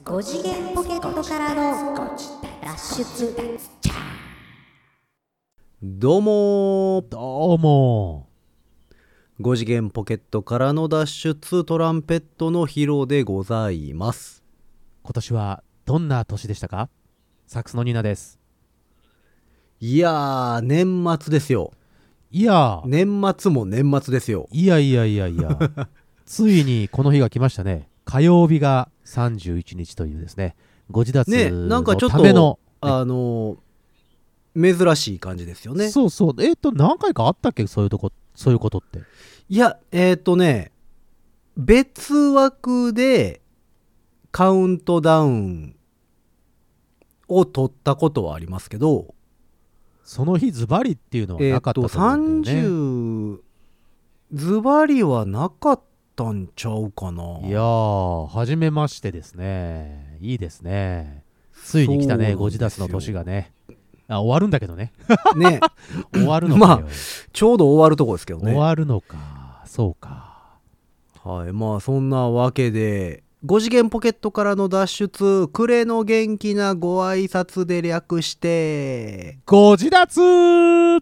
5次元ポケットからの脱出。 どうも5次元ポケットからの脱出、トランペットのヒロでございます。 今年はどんな年でしたか？サックスのニーナです。 いやー、年末ですよ。 いや年末も年末ですよ。 いやついにこの日が来ましたね。火曜日が31日というですね、ご自立ね、なんかのちょっための、 と、珍しい感じですよね。 そうそう、何回かあったっけ、そういうことって。 いや、別枠でカウントダウンを取ったことはありますけど、 その日ズバリっていうのはなかったと思うんだよね。 30ズバリはなかったんちゃうかな。 いやー、初めましてですね。いいですね。ついに来たね、ご自立の年がね。終わるんだけどね。 ね終わるのかよ。 まあちょうど終わるとこですけどね。 終わるのか、そうか。 はい、まあそんなわけで5次元ポケットからの脱出、暮れの元気なご挨拶で略してご自立。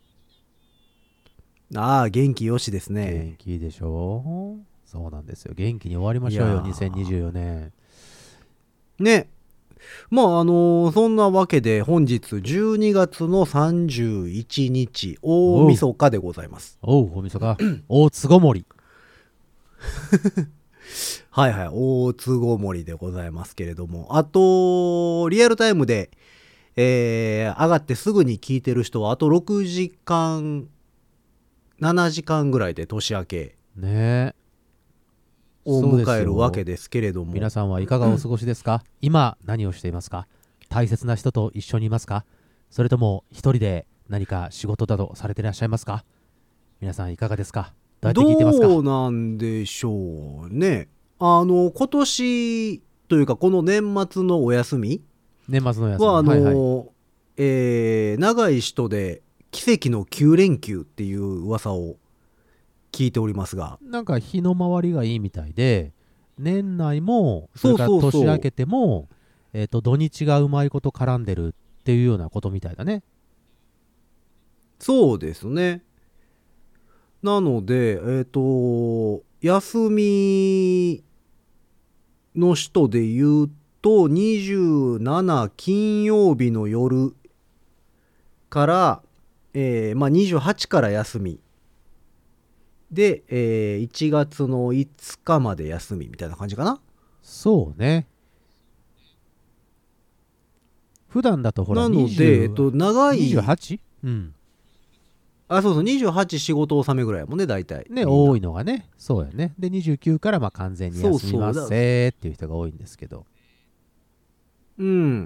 ああ、元気よしですね。 元気でしょう。そうなんですよ。元気に終わりましょうよ、2024年。 ね。まあそんなわけで本日12月の31日大晦日でございます。 おう、大晦日。大つごもり。 はいはい、大つごもりでございますけれども、あとリアルタイムで、上がってすぐに聞いてる人はあと6時間7時間ぐらいで年明けねを迎えるわけですけれども、 皆さんはいかがお過ごしですか？今何をしていますか？大切な人と一緒にいますか？それとも一人で何か仕事などされていらっしゃいますか？皆さんいかがですか？どうやって聞いてますか？ どうなんでしょうね。今年というかこの年末のお休み年末の休みははい長い人で奇跡の9連休っていう噂を聞いておりますが、 なんか日の回りがいいみたいで、年内もそれからそうそうそう年明けても土日がうまいこと絡んでるっていうようなことみたいだね。 そうですね。なので休みの人で言うと27金曜日の夜から、28から休みで、1月の5日まで休みみたいな感じかな。 そうね。普段だとほらなので、長い 28？ うん。 そうそう、28仕事納めぐらいもね、大体ね、多いのがね、そうやね。で、29からまあ完全に休みますせーっていう人が多いんですけど。 うん、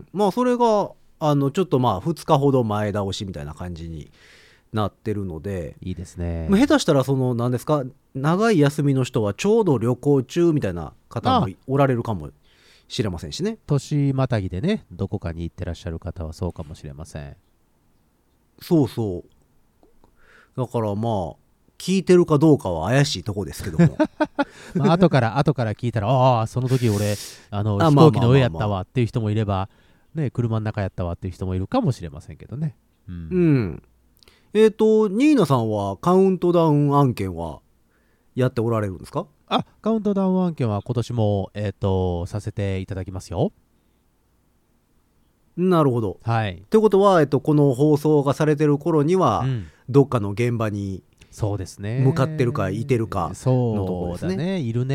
まあそれがちょっとまあ2日ほど前倒しみたいな感じになってるので、 いいですね。 下手したら何ですか、長い休みの人はちょうど旅行中みたいな方もおられるかもしれませんしね。 年またぎでね、どこかに行ってらっしゃる方はそうかもしれません。 そうそう。だからまあ聞いてるかどうかは怪しいとこですけどもまあ後から聞いたら、ああその時俺飛行機の上やったわっていう人もいれば、ね、車の中やったわっていう人もいるかもしれませんけどね。 うん。ニーナさんはカウントダウン案件はやっておられるんですか？ カウントダウン案件は今年もさせていただきますよ。 なるほど。 はい。 ということは、この放送がされてる頃には、どっかの現場にそうですね、 向かってるかいてるかのところですね。 そうだね、いる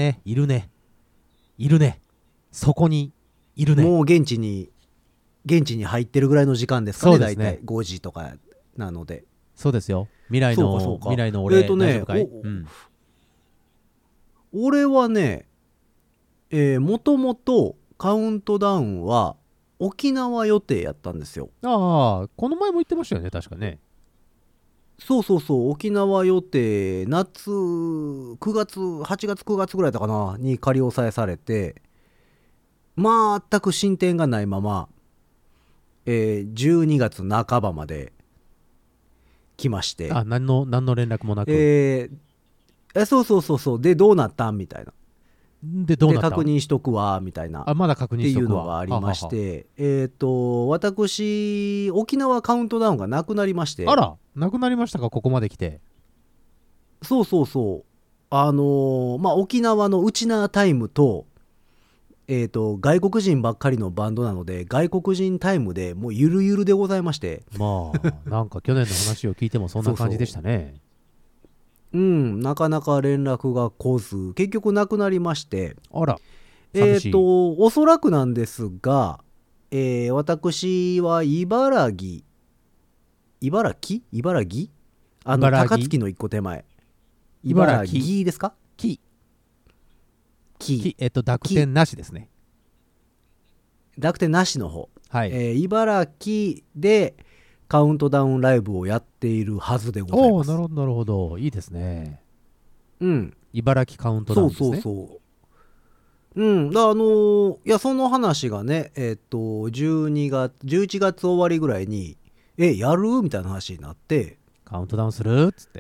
ね、そこにいるね。 もう現地に入ってるぐらいの時間ですかね。 そうですね、 大体5時とかなので。 そうですよ。未来の俺、大丈夫かい？ 俺はね、もともとカウントダウンは沖縄予定やったんですよ。 この前も言ってましたよね、確かね。 そうそうそう、沖縄予定、夏8月9月ぐらいだったかなに仮押さえされて、全く進展がないまま、12月半ばまで来まして、 何の連絡もなく、 そうでどうなったんみたいなでどうなった確認しとくわみたいなまだ確っていう認しとくわのがありまして、私沖縄カウントダウンがなくなりまして、 あらなくなりましたか、ここまで来て。 そうそうそう、沖縄のウチナータイムと、外国人ばっかりのバンドなので外国人タイムでもうゆるゆるでございまして、 まあなんか去年の話を聞いてもそんな感じでしたね。 なかなか連絡が来ず結局なくなりまして、 あら寂しい。 おそらくなんですが、私は茨城高槻の一個手前、茨城ですか？ 濁点なしですね。 濁点なしの方、 はい。 茨城でカウントダウンライブをやっているはずでございます。 なるほどなるほど、いいですね。 うん、 茨城カウントダウンですね。 そういやその話がね11月終わりぐらいにやるみたいな話になって、 カウントダウンするっつって。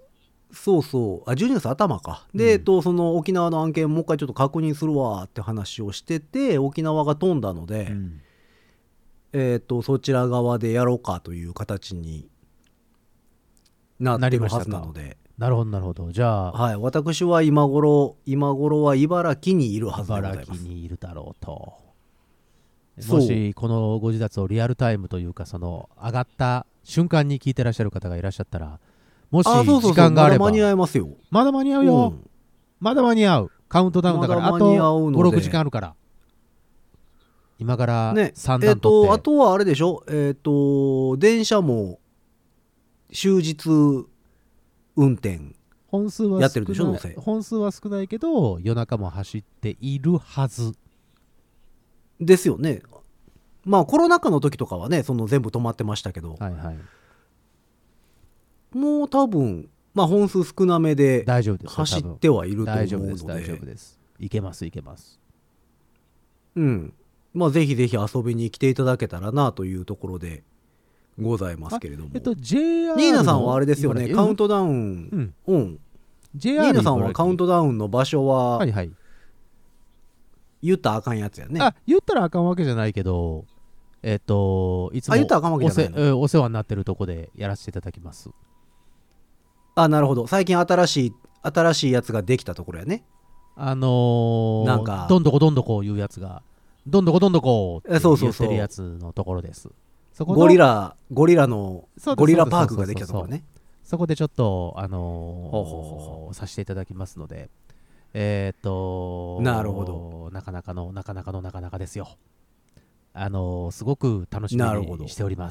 12月頭かで、その沖縄の案件もう一回ちょっと確認するわって話をしてて、沖縄が飛んだので、そちら側でやろうかという形になってるはずなので、 なるほどなるほど。じゃあ、 はい、私は今頃は茨城にいるはずでございます。 茨城にいるだろうと。もしこのご自立をリアルタイムというか、その上がった瞬間に聞いてらっしゃる方がいらっしゃったら、もし時間があれば、 まだ間に合いますよ。 まだ間に合うよ、まだ間に合う。カウントダウンだから、あと5、6時間あるから、今から3段取って、 あとはあれでしょ、電車も終日運転やってるでしょ。どうせ本数は少ないけど夜中も走っているはずですよね。まあコロナ禍の時とかはね、その全部止まってましたけど、 はいはい、 もう多分本数少なめで大丈夫です走ってはいると思うので、 大丈夫です。いけます。 ぜひぜひ遊びに来ていただけたらなというところでございますけれども、 JR ニーナさんはあれですよね、カウントダウン、 JR ニーナさんはカウントダウンの場所は言ったらあかんやつやね。 言ったらあかんわけじゃないけど、いつも言ったらあかんわけじゃないの？ お世話になってるとこでやらせていただきます。 なるほど。最近新しいやつができたところやね。なんかどんどこいうやつがどんどこって言ってるやつのところです。そこのゴリラパークができたところね。 そこでちょっとさせていただきますので、 なるほど。 なかなかですよ。すごく楽しみにしております。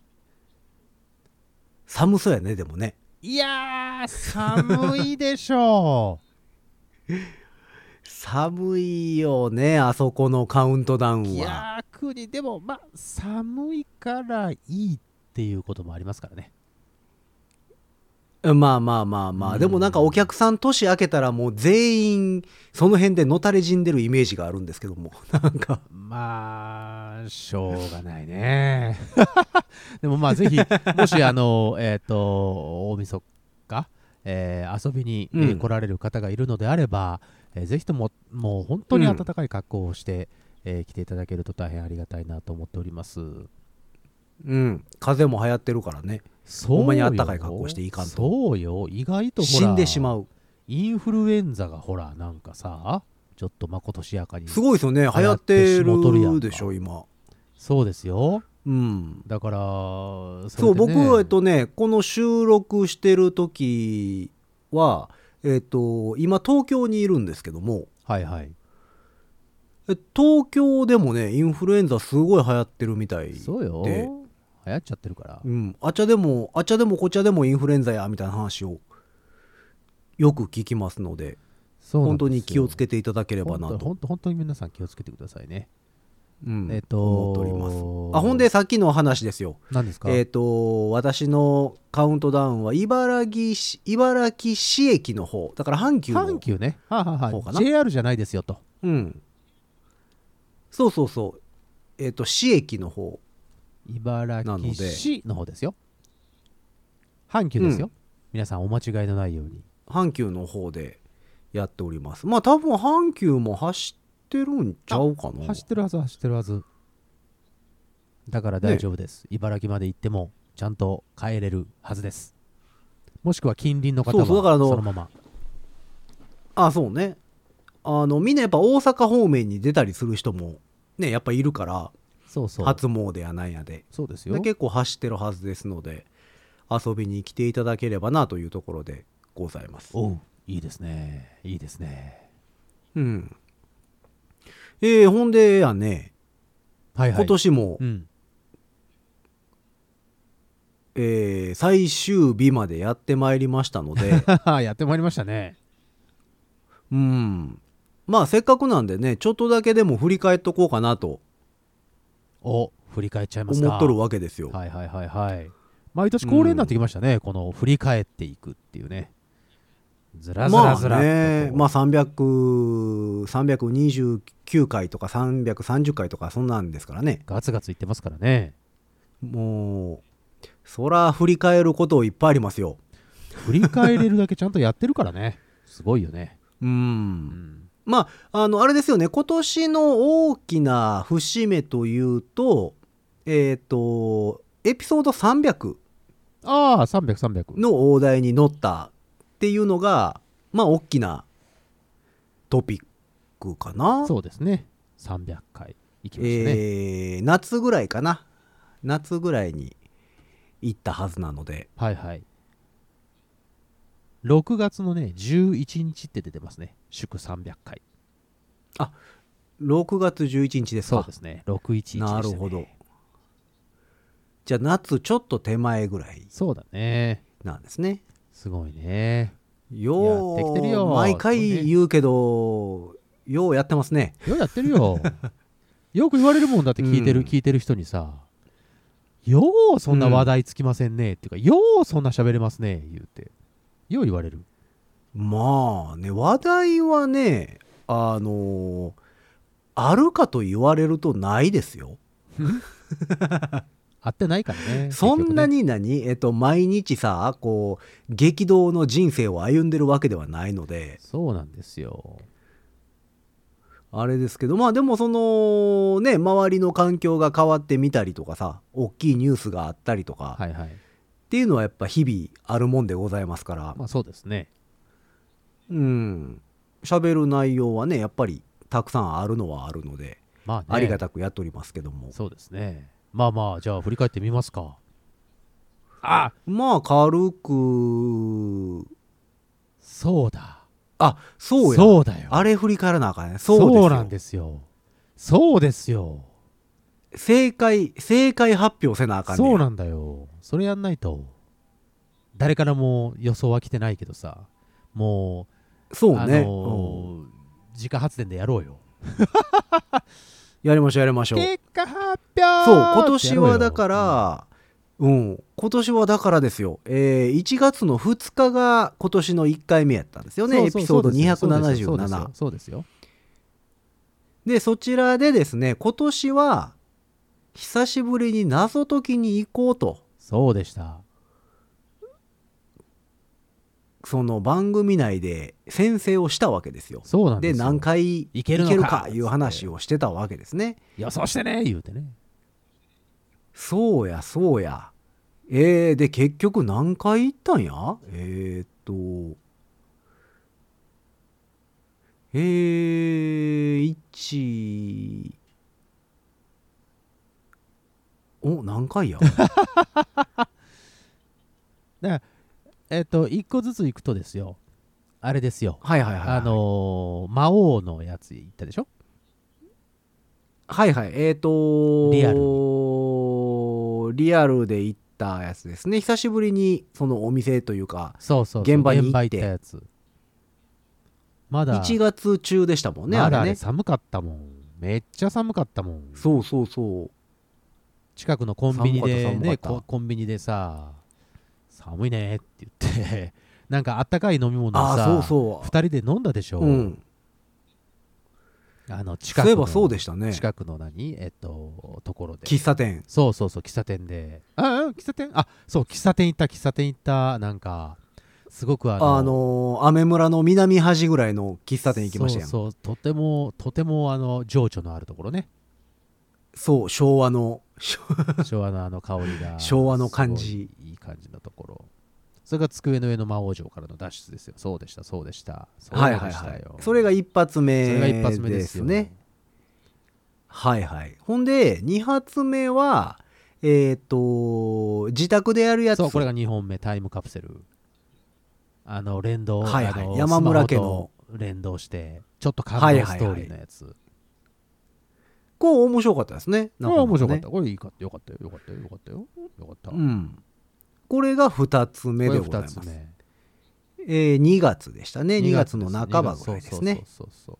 寒そうやね。でもね、 いやー寒いでしょう。 寒いよね、あそこのカウントダウンは。 逆にでも寒いからいいっていうこともありますからね。 でもなんかお客さん年明けたらもう全員その辺でのたれ死んでるイメージがあるんですけども、なんかしょうがないね。でもぜひもし大晦日、遊びに、来られる方がいるのであれば、ぜひとももう本当に暖かい格好をして、来ていただけると大変ありがたいなと思っております。 風邪も流行ってるからね。ほんまに暖かい格好していかんと。 そうよ、意外と死んでしまう。 インフルエンザがほらなんかさ、ちょっとまことしやかにすごいですよね。流行ってるでしょ今。 そうですよ。だからそう僕はこの収録してる時は今東京にいるんですけども、東京でもねインフルエンザすごい流行ってるみたいで。 そうよ、流行っちゃってるから、 あちゃでもこちゃでもインフルエンザやみたいな話をよく聞きますので、本当に気をつけていただければなと。 本当に皆さん気をつけてくださいね。 思っております。ほんでさっきの話ですよ。 何ですか？ 私のカウントダウンは茨城市駅の方だから阪急の方ね。 方かな。 JR じゃないですよと。 そう市駅の方、 茨城市の方ですよ。阪急ですよ、皆さんお間違いのないように。 阪急の方でやっております。まあ多分阪急も走ってるんちゃうかな。 走ってるはず走ってるはず。だから大丈夫です、茨城まで行ってもちゃんと帰れるはずです。もしくは近隣の方はそうだからそのまま。 そうね。みんなやっぱ大阪方面に出たりする人もねやっぱいるから、 そうそう、 初詣やなんやでそうですよ。 結構走ってるはずですので、遊びに来ていただければなというところでございます。 おう、いいですね、いいですね。 うん。ほんでやね、 はいはい。 今年も、 うん最終日までやってまいりましたのでやってまいりましたね。 うんまあせっかくなんでねちょっとだけでも振り返っとこうかなとお、振り返っちゃいますか。 思っとるわけですよ。 はいはいはいはい。毎年恒例になってきましたね、この振り返っていくっていうね。ずらずらずらっとこう、 ね、まあ329回とか330回とかそんなんですからね。 ガツガツいってますからね。 もうそら振り返ることいっぱいありますよ。 振り返れるだけちゃんとやってるからね。すごいよね。 まああれですよね、今年の大きな節目というとエピソード300 ああ、300。 の大台に乗ったっていうのがまあ大きなトピックかな。 そうですね。300回いきましたね。 夏ぐらいかな。夏ぐらいに行ったはずなので。 はいはい。6月のね、11日って出てますね。祝300回。 あ、6月11日ですか。 そうですね。611でしたね。 なるほど。じゃあ夏ちょっと手前ぐらいそうだね。 なんですね。 すごいね。 ようやってきてるよ。 毎回言うけど、ようやってますね。 ようやってるよ。よく言われるもんだって聞いてる、 うん聞いてる人にさ、ようそんな話題つきませんね、っていうか、ようそんな喋れますね、言うて。よう言われる。 まあね、話題はね、あるかと言われるとないですよ。 合ってないからね。 そんな結に毎日さ、こう、激動の人生を歩んでるわけではないので、 そうなんですよ。 あれですけど、まあでもその、ね、周りの環境が変わってみたりとかさ、大きいニュースがあったりとか、 はいはい。 っていうのはやっぱ日々あるもんでございますから、 まあそうですね。 喋る内容はね、やっぱりたくさんあるのはあるので、 まあね。 ありがたくやっておりますけども。 そうですね。まあまあ、じゃあ振り返ってみますか。あ、 まあ軽く、 そうだ。 そうや。 そうだよ。 あれ振り返らなあかんね。 そうなんですよ。そうですよ。 正解発表せなあかんねや。 そうなんだよ。それやんないと。誰からも予想は来てないけどさ、もそうね、 自家発電でやろうよ。 やりましょうやりましょう。 結果発表。 そう今年はだから、今年はだからですよ、1月の2日が今年の1回目やったんですよね。エピソード277。 そうですよ。 でそちらでですね、今年は久しぶりに謎解きに行こうと。 そうでした。 その番組内で宣誓をしたわけですよ。 そうなんですよ。 で何回いけるかいう話をしてたわけですね。 予想してね言うてね。 そうやそうや。で結局何回行ったんや。何回や。 だから1個ずつ行くとですよ、あれですよ、 はいはいはい、はい、 魔王のやつ行ったでしょ。 はいはい、リアルで行ったやつですね。久しぶりにそのお店というか、 そう現場に行ってったやつ。まだ 1月中でしたもんね。 まだあれね、 寒かったもん。めっちゃ寒かったもん。 そうそうそう。 近くのコンビニでね、コンビニでさ、寒いねって言ってなんかあったかい飲み物をさ、2人で飲んだでしょ。近くの、 そういえばそうでしたね。 近くのところで喫茶店。 そう喫茶店で、喫茶店、そう喫茶店行った。なんかすごくアメ村の南端ぐらいの喫茶店行きましたやん。 そうとても情緒のあるところね。 そう昭和の昭和の香りが昭和の感じ、 いい感じのところ。それが机の上の魔王城からの脱出ですよ。そうでしたそうでした。 はいはいはい。それが一発目それが一発目ですよね。はいはい。ほんで2発目は自宅でやるやつ。 そう、これが2本目、タイムカプセル。連動、 はいはい、山村家の連動してちょっと感動ストーリーのやつ。 こう面白かったですね。 これ面白かった。これいいかった。よかったよよかったよよかったよよかった。 うん。これが2つ目でございます。2月でしたね。2月の半ばぐらいですね。そう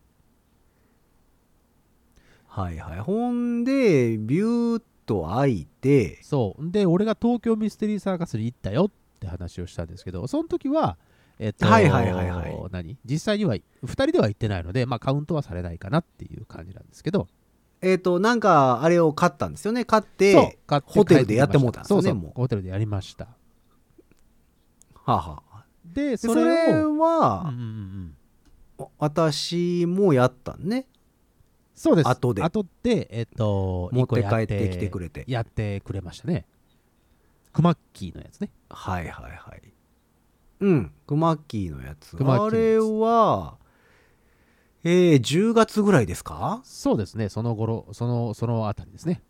はいはい。ほんでビューッと開いて、 そうで俺が東京ミステリーサーカスに行ったよって話をしたんですけど、その時ははいはいはいはい。 実際には2人では行ってないので、まあカウントはされないかなっていう感じなんですけど、 なんかあれを買ったんですよね。買ってホテルでやってもうたんですよね。もうホテルでやりました。 はあ、はあ、 でそれは、私もやったんね。 そうです。 後で持って帰ってきてくれてやってくれましたね。クマッキーのやつね。 はいはいはい。うん、クマッキーのやつ。あれは10月ぐらいですか？ そうですね。その頃そのあたりですね。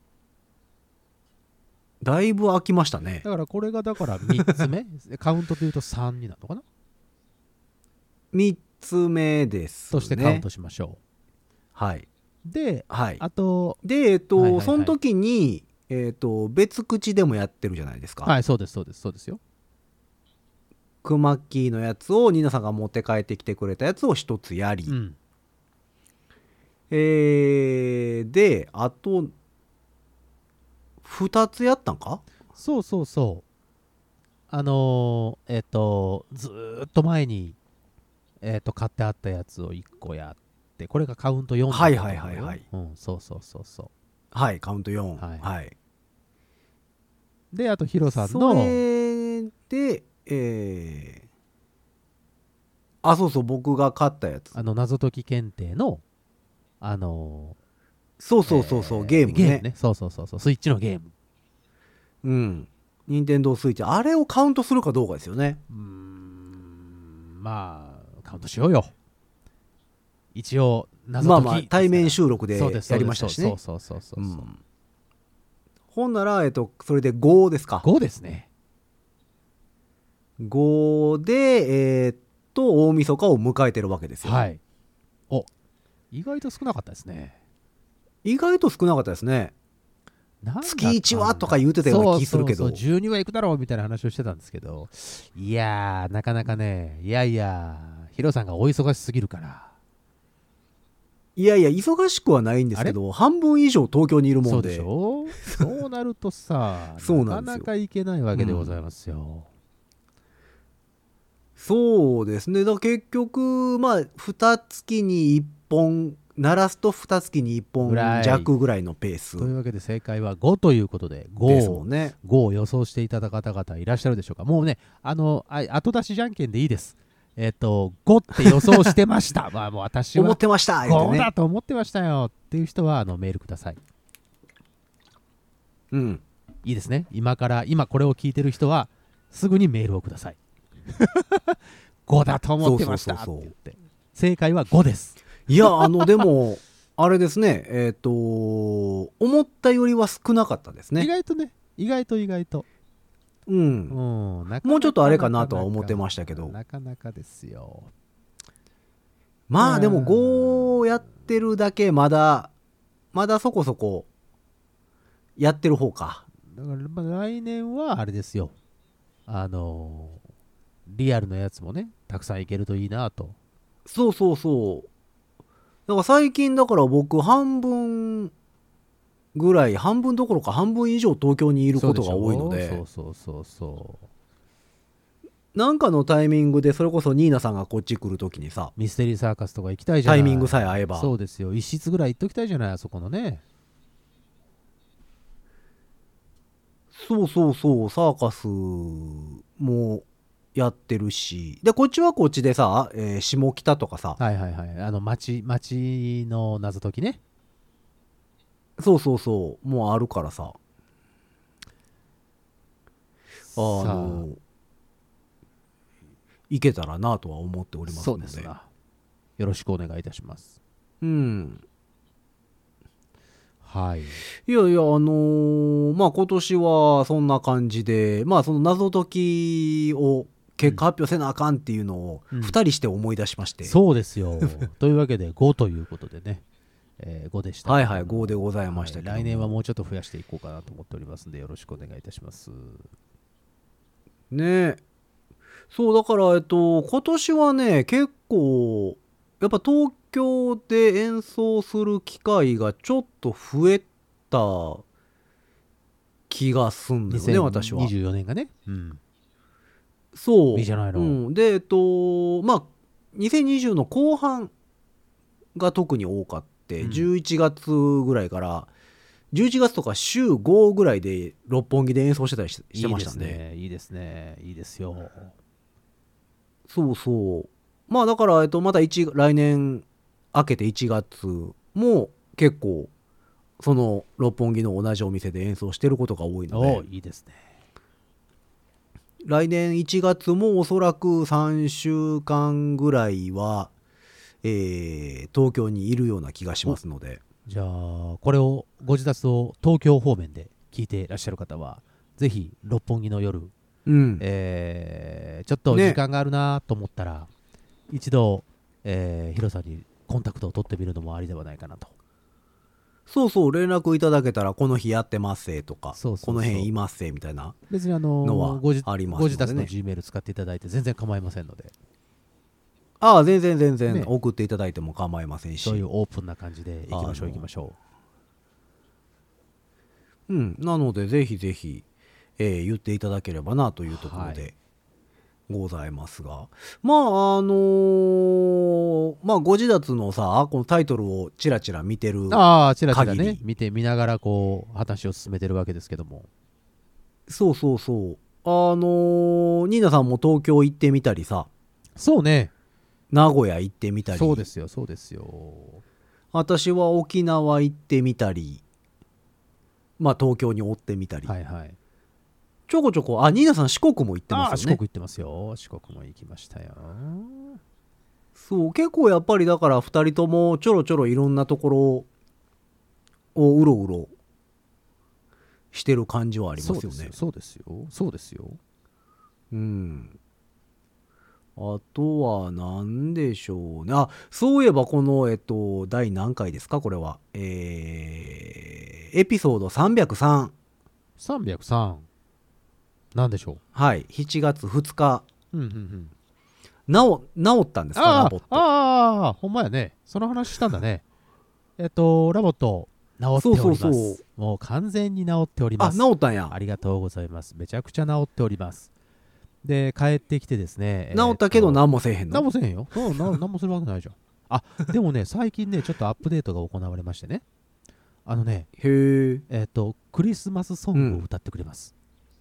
だいぶ空きましたね。 だからこれが3つ目カウントでいうと3になるのかな。 3つ目ですね。 としてカウントしましょう。 はい。 で、 はい、 あとでその時に別口でもやってるじゃないですか。 はい、そうですそうですそうですよ。 クマッキーのやつをニーナさんが持って帰ってきてくれたやつを一つやり、うん、であと2つやったんか。 そうそうそう。ずーっと前に買ってあったやつを1個やって、これがカウント4だったと思うよ。 はいはいはいはい、 うん、そうそうそうそう。 はい、カウント4。 はい、 はい、 であとヒロさんのそれでそうそう、僕が買ったやつ、 謎解き検定のそうそうそうそう、ゲームね。 そうそうそうそう、スイッチのゲーム。 うん、任天堂スイッチ、あれをカウントするかどうかですよね。 まあカウントしようよ。一応謎解き、 まあまあ対面収録でやりましたしね。 そうそうそうそう、うん、 ほんならそれで5ですか。 5ですね。 5で大晦日を迎えてるわけですよ。 はい。お、意外と少なかったですね。 意外と少なかったですね。月1はとか言うてたような気するけど、 そう12は行くだろうみたいな話をしてたんですけど、いやーなかなかね、いやヒロさんがお忙しすぎるから。 いやいや忙しくはないんですけど、半分以上東京にいるもんで。 そうでしょそうなるとさそうなかなか行けないわけでございますよ、うん、 そうですね。だから結局まあ2月に1本鳴らすと2月に1本弱ぐらいのペースというわけで、正解は5ということで 5を予想していただ方々いらっしゃるでしょうか。もうね後出しじゃんけんでいいです。5って予想してましたまあもう私は思ってました 5だと思ってましたよっていう人はメールください。 うん、 いいですね。今これを聞いてる人はすぐにメールをください5だと思ってましたって言って、正解は5です。 いやでもあれですね、思ったよりは少なかったですね。 意外とね、意外とうん、もうちょっとあれかなとは思ってましたけど、 なかなかですよ。 まあでも5やってるだけまだそこそこやってる方か。 だから来年はあれですよ、リアルのやつもねたくさんいけるといいなと。 そうそうそう。だから最近だから僕半分ぐらい、半分どころか半分以上東京にいることが多いので、そうなんかのタイミングでそれこそニーナさんがこっち来るときにさ、 ミステリーサーカスとか行きたいじゃない。 タイミングさえ合えば。 そうですよ、一室ぐらい行っときたいじゃない、あそこのね。 そうそうそう、サーカスもやってるし、でこっちはこっちでさ、下北とかさ、 はいはいはい。町の謎解きね。 そうそうそうもうあるからさ、 さいけたらなとは思っておりますそので。 うですな。よろしくお願いいたします。 うんはい。 いやいやまあ今年はそんな感じで、まあその謎解きを結果発表せなあかんっていうのをうん 2人して思い出しまして、 そうですよ。というわけで5ということでね、5でしたけども。 はいはい5でございましたけども、 来年はもうちょっと増やしていこうかなと思っておりますんで、よろしくお願いいたします。 ね。そうだから今年はね結構やっぱ東京で演奏する機会がちょっと増えた気がすんだよね私は。 2024年がね。うん。 そういいじゃないの。 でまあ2020の後半が特に多かって、 うん 11月ぐらいから11月とか週5ぐらいで六本木で演奏してたりしてましたんで。 いいですね。いいですよ。 そうそうまあだからまた来年明けて1月も結構その六本木の同じお店で演奏してることが多いので、 いいですね。 来年1月もおそらく3週間ぐらいは、東京にいるような気がしますので。 じゃあ、これを、ご自宅を東京方面で聞いていらっしゃる方は、ぜひ六本木の夜、 うんちょっと時間があるなと思ったら、一度、ヒロさんにコンタクトを取ってみるのもありではないかなと。 そうそう連絡いただけたらこの日やってますせとかそうそうそうこの辺いますせみたいな別にのはご自ありますのでね。 ご自宅の G メール使っていただいて全然構いませんので、 ああ全然ね送っていただいても構いませんし、 そういうオープンな感じで行きましょなのでぜひぜひ、言っていただければなというところでございますが、まあまあご自立のさこのタイトルをちらちら見てるう。ああ、ちらちら限ねり、 見ながらこう話を進めてるわけですけども。 そうニーナさんも東京行ってみたりさそうね。 名古屋行ってみたり、 そうですよ、そうですよ。 私は沖縄行ってみたり、まあ東京におってみたり、 はいはい。 ちょこちょこニーナさん四国も行ってああ、 ますよね。 四国行ってますよ。四国も行きましたよ。 そう結構やっぱりだから2人ともちょろちょろいろんなところをうろうろしてる感じはありますよね。 そうですよ。そうですよ。 うんあとは何でしょうね。そういえばこの第何回ですかこれはエピソード303。 303。なんでしょはい7月2日う。うんうんうん。 治ったんですかラボット。 ああ、ほんまやね。その話したんだね。ラボット、治っております。 そうもう完全に治っております。 治ったんや。 ありがとうございます。めちゃくちゃ治っております。で、帰ってきてですね。 治ったけど何もせえへんの。 何もせえへんよ。何もするわけないじゃん。でもね、最近ね、ちょっとアップデートが行われましてね。 へえ。 クリスマスソングを歌ってくれます。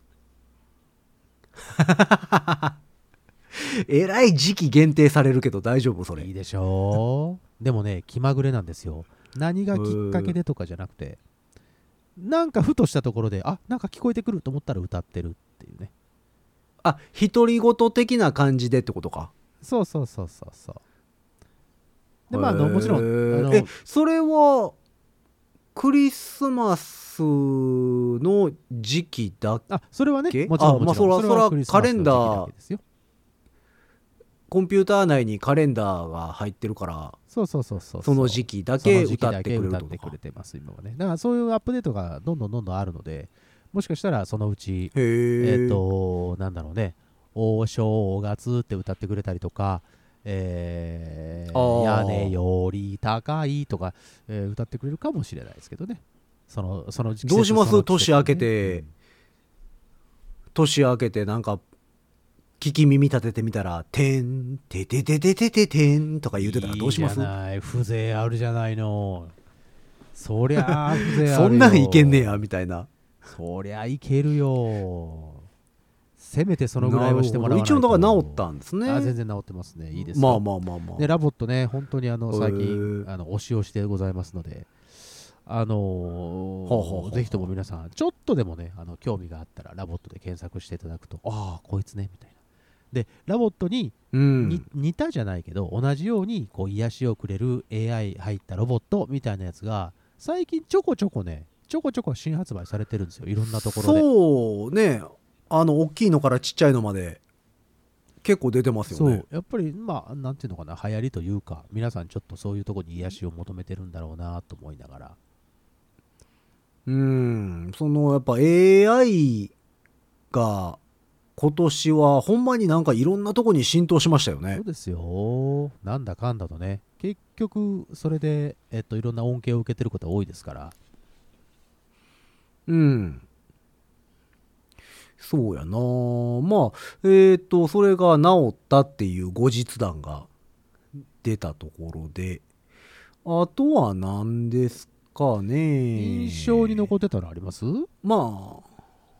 えらい時期限定されるけど大丈夫それ。 いいでしょう。でもね、気まぐれなんですよ。何がきっかけでとかじゃなくて、なんかふとしたところで、なんか聞こえてくると思ったら歌ってるっていうね。 独り言的な感じでってことか。 そう。で、もちろん、 それはクリスマスの時期だけ。 それはね、もちろん。 それはカレンダーですよ。 コンピューター内にカレンダーが入ってるから、 そうその時期だけ歌ってくれる歌ってくれてます今はね。だからそういうアップデートがどんどんあるので、もしかしたらそのうちなんだろうね、お正月って歌ってくれたりとか、屋根より高いとか、歌ってくれるかもしれないですけどね。その時期どうします年明けて、年明けてなんか聞き耳立ててみたら、てんてててててててんとか言うてたらどうします？ いいじゃない、風情あるじゃないの。そりゃあ風情あるよ。 そんなんいけんねやみたいな。 そりゃいけるよ。 せめてそのぐらいはしてもらわないと。 一応だから治ったんですね。 全然治ってますね。いいですよ。 まあまあまあまあ。 でラボットね、本当に最近へー推しをしてございますので、 はあはあはあぜひとも皆さんちょっとでもね興味があったらラボットで検索していただくと、ああこいつねみたいな。でラボットに似たじゃないけど同じようにこう癒しをくれる AI 入ったロボットみたいなやつが最近ちょこちょこ新発売されてるんですよ、いろんなところで。 そうね、大きいのからちっちゃいのまで結構出てますよね。 そうやっぱりなんていうのかな、流行りというか皆さんちょっとそういうところに癒しを求めてるんだろうなと思いながら。 そのやっぱ AI が今年はほんまになんかいろんなとこに浸透しましたよねそう。ですよ、なんだかんだとね、結局それで、いろんな恩恵を受けてることが多いですから。 そうやな。まあそれが治ったっていう後日談が出たところで、あとは何ですかね。 印象に残ってたのあります？ まあ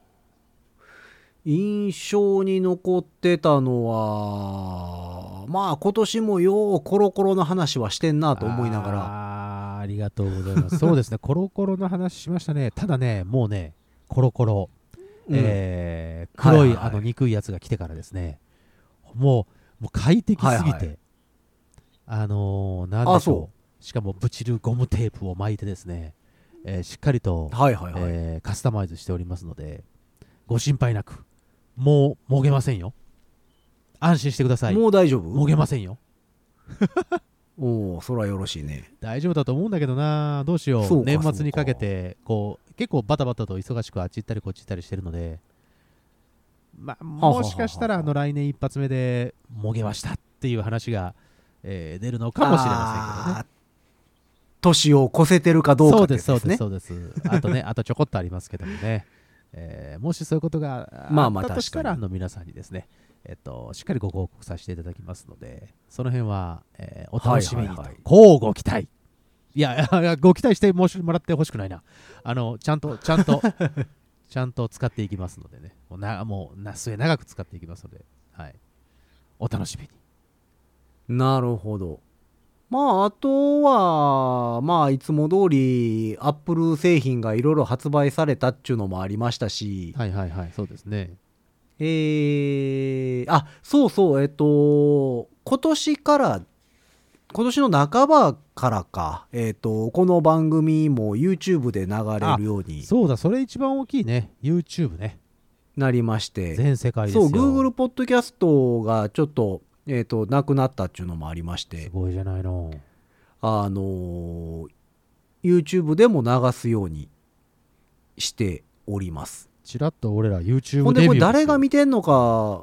印象に残ってたのは、まあ今年もようコロコロの話はしてんなと思いながら。 ありがとうございます。そうですね、コロコロの話しましたね。ただね、もうね、コロコロ、黒い憎いやつが来てからですね、もう快適すぎて、なんでしょう、しかもブチルゴムテープを巻いてですね、しっかりと、カスタマイズしておりますので、ご心配なく、もうもげませんよ。安心してください。 もう大丈夫？ もげませんよ。 おお、そらよろしいね。 大丈夫だと思うんだけどな。どうしよう。年末にかけてこう結構バタバタと忙しくあっち行ったりこっち行ったりしてるので、もしかしたら来年一発目でもげましたっていう話が、出るのかもしれませんけどね。 年を越せてるかどうかですね。 そうです。あとね、あとちょこっとありますけどもね。もしそういうことがあったとしたら、皆さんにですね、しっかりご報告させていただきますので、その辺は、お楽しみにと、こうご期待。いやご期待してもらってほしくないな。ちゃんとちゃんと使っていきますのでね、もう末永く使っていきますので、はい、お楽しみに。 なるほど。まああとはまあいつも通りアップル製品がいろいろ発売されたっちゅうのもありましたし、 そうですね。 そうそう、今年の半ばからか、この番組も YouTube で流れるように、 そうだ、それ一番大きいね、 YouTube ね、 なりまして、 全世界ですよ。 そう、Google ポッドキャストがちょっとなくなったっていうのもありまして、 すごいじゃないの。 YouTube でも流すようにしております。 ちらっと俺ら YouTube ほんでこれデビューですよ。 誰が見てんのか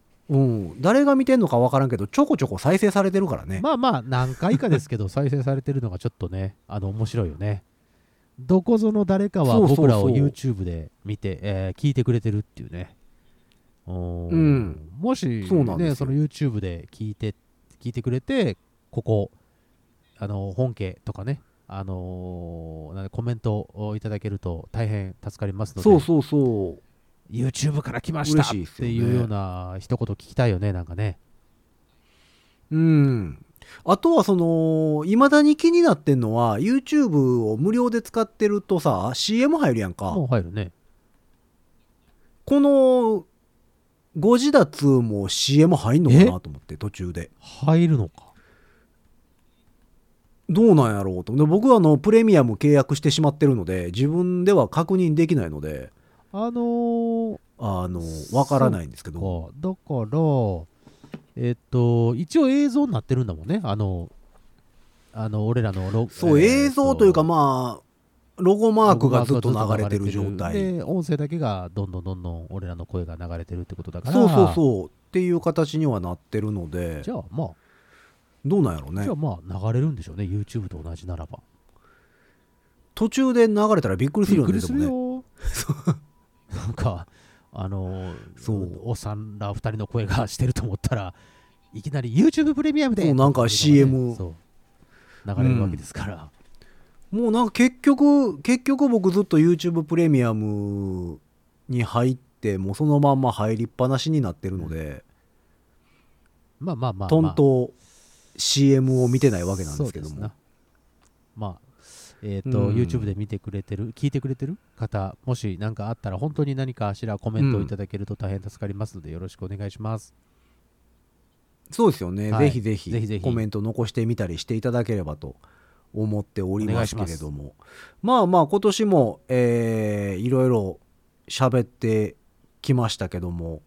分からんけど、ちょこちょこ再生されてるからね。 まあ何回かですけど再生されてるのがちょっとね、面白いよね。どこぞの誰かは僕らを YouTube で見て聞いてくれてるっていうね。もしね、その YouTube で聞いてくれて、ここ本家とかね、コメントをいただけると大変助かりますので、 そう YouTube から来ましたっていうような一言聞きたいよね、なんかね。 あとは未だに気になってんのは、 YouTube を無料で使ってるとさ CM 入るやんか。 もう入るね。 このご自立も CM 入んのかなと思って、途中で入るのかどうなんやろうと。で僕はプレミアム契約してしまってるので自分では確認できないのでわからないんですけど。 だから一応映像になってるんだもんね。俺らのそう映像というか、まあロゴマークがずっと流れてる状態で、音声だけがどんどん俺らの声が流れてるってことだから、 そうっていう形にはなってるので、 じゃあまあどうなんやろうね。 じゃあまあ流れるんでしょうね、 YouTube と同じならば。 途中で流れたらびっくりするよね。 びっくりするよなんかおっさんら2人の声がしてると思ったらいきなり YouTube プレミアムで、 なんか CM 流れるわけですから、 もうなんか結局僕ずっと YouTube プレミアムに入ってもうそのまんま入りっぱなしになってるので、 まあまあまあ、 とんと CM を見てないわけなんですけども、 そうなまあ YouTube YouTube で見てくれてる聞いてくれてる方、もし何かあったら本当に何かしらコメントをいただけると大変助かりますので、よろしくお願いします。 そうですよね、 はいぜひぜひぜひぜひコメント残してみたりしていただければと思っておりますけれども、まあまあ今年も、いろいろ喋ってきましたけども、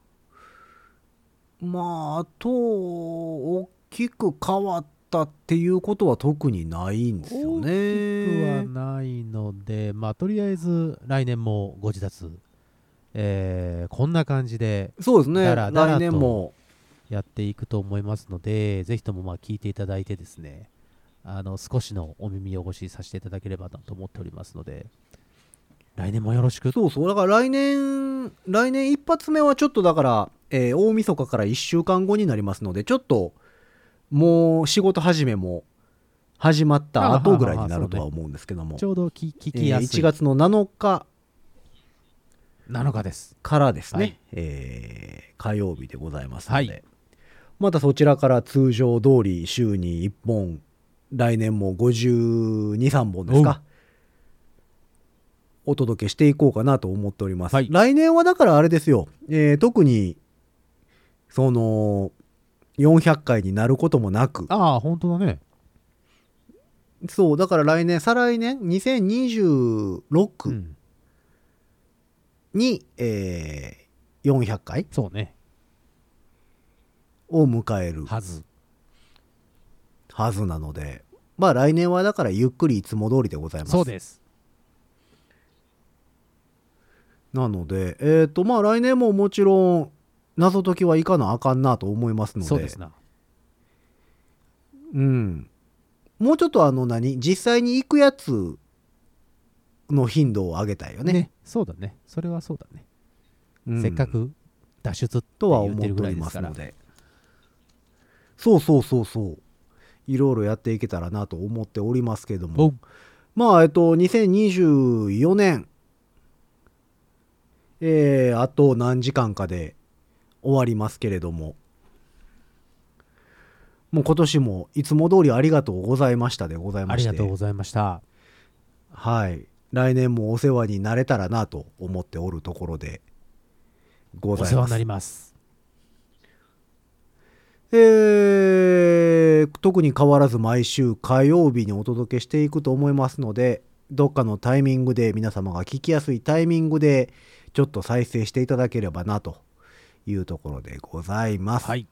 まああと大きく変わったっていうことは特にないんですよね。 大きくはないので、まあとりあえず来年もご自立、こんな感じでそうですね、 だらだらと来年もやっていくと思いますので、ぜひともまあ聞いていただいてですね、少しのお耳汚しさせていただければなと思っておりますので、来年もよろしく。 そうそう、だから来年一発目はちょっとだから、大晦日から1週間後になりますので、ちょっともう仕事始めも始まった後ぐらいになるとは思うんですけども、 ちょうど聞きやすい、 1月の7日 7日ですからですね、 はい火曜日でございますので、 はいまたそちらから通常通り週に1本、来年も52、3本ですか、お届けしていこうかなと思っております。 はい来年はだからあれですよ、特にその400回になることもなく、 ああ本当だね。 そうだから来年再来年2026 うんに、400回そうねを迎えるはず。 はずなので、まあ来年はだからゆっくりいつも通りでございます。 そうです。 なのでまあ来年ももちろん謎解きはいかなあかんなと思いますので、 そうですな。 うん、もうちょっと実際に行くやつの頻度を上げたいよね。 そうだね。それはそうだね。 うんせっかく脱出ってとは言ってるぐ思っておりらいでからますすの。で、そういろいろやっていけたらなと思っておりますけどおも、まあ2024年あと何時間かで終わりますけれども、もう今年もいつも通りありがとうございましたでございあまして、 りがとうございました。 はい来年もお世話になれたらなと思っておるところでございます。 お世話になります。 特に変わらず毎週火曜日にお届けしていくと思いますので、どっかのタイミングで皆様が聞きやすいタイミングでちょっと再生していただければなというところでございます。 はい。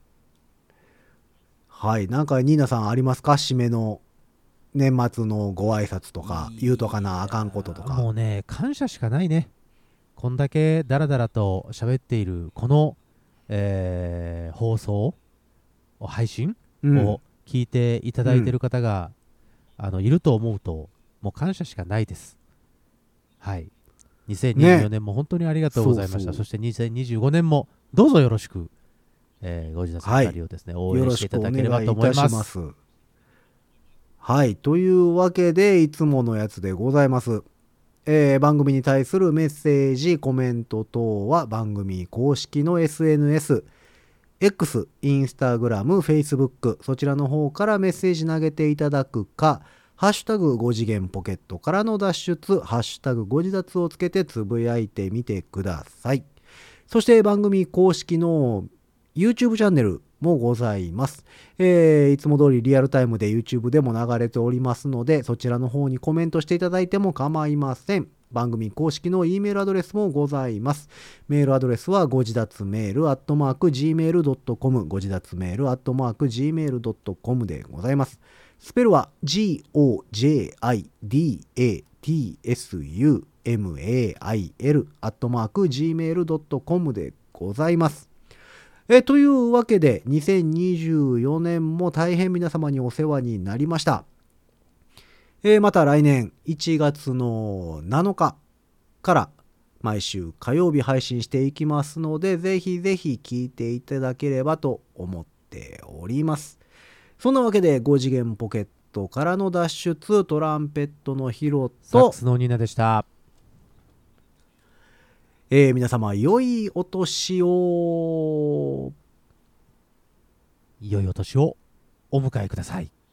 はい、なんかニーナさんありますか？締めの年末のご挨拶とか言うとかなあかんこととか。 もうね、感謝しかないね。こんだけダラダラと喋っているこの、放送配信うんを聞いていただいている方が、いると思うと、もう感謝しかないです。はい。2024年も本当にありがとうございました。 そうそうそして2025年もどうぞよろしく、ご自宅2人をですね、応援していただければと思います。 はい、というわけでいつものやつでございます。番組に対するメッセージコメント等は番組公式の SNS X、インスタグラム、フェイスブック、そちらの方からメッセージ投げていただくか、ハッシュタグ5次元ポケットからの脱出、ハッシュタグご自立をつけてつぶやいてみてください。そして番組公式の YouTube チャンネルもございます。いつも通りリアルタイムで YouTube でも流れておりますので、そちらの方にコメントしていただいても構いません。番組公式の E メールアドレスもございます。メールアドレスはご自立メール@gmail.com ご自立メール@gmail.com でございます。スペルは gojidatsumail@gmail.com でございます。というわけで2024年も大変皆様にお世話になりました。また来年1月の7日から毎週火曜日配信していきますので、ぜひぜひ聞いていただければと思っております。そんなわけで5次元ポケットからの脱出、トランペットのヒロとサックスのニーナでした。 皆様良いお年を。 良いお年をお迎えください。